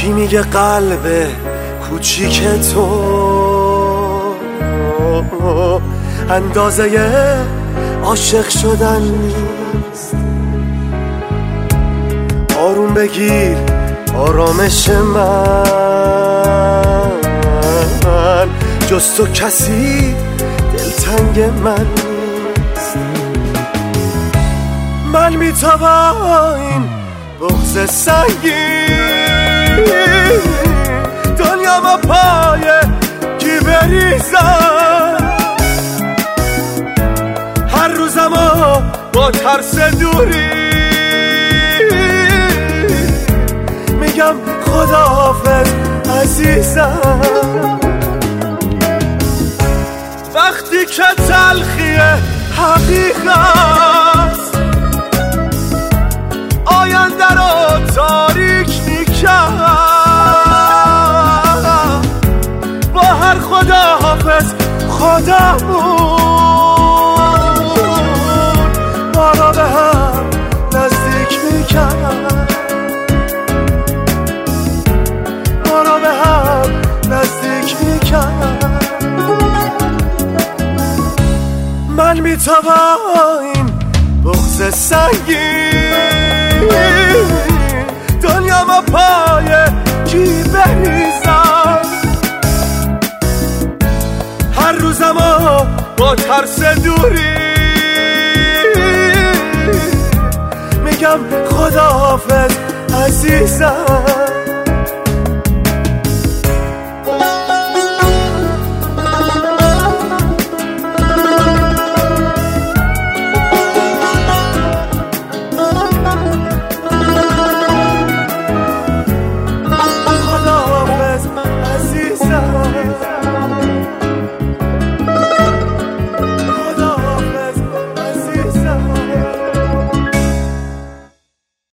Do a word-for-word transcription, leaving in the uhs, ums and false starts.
کی میگه قلب کوچیک تو اندازه عاشق شدن نیست؟ آروم بگیر آرامش من، جز تو کسی دلتنگ من نیست. من میتابم این بغض سنگین، دنیا با پای کی بریزم، هر روزمو با ترس دوری میگم خداحافظ عزیزم. وقتی که تلخی حقیقت آینده رو تاریک میکرد، با هر خداحافظ خدامون ما را به هم نزدیک میکرد، ما را به هم نزدیک میکرد. من میتابم این بغض سنگین، دنیا ما پای کی بریزم، هر روزمو با ترس دوری میگم خداحافظ عزیزم.